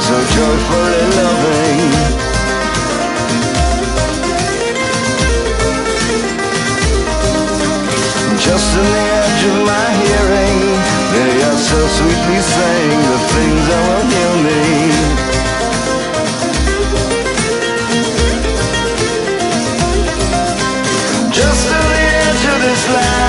so joyfully loving. Just in the edge of my hearing, there you so sweetly saying the things that will heal me. Just to the edge of this land,